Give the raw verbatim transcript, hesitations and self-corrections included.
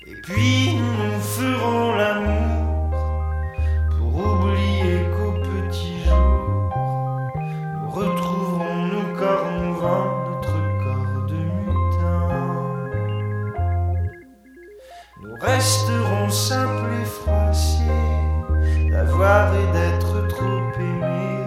Et puis nous ferons l'amour pour oublier qu'au petit jour nous retrouverons nos corps mouvants, notre corps de mutin. Nous resterons simples et froissés d'avoir et d'être trop aimés.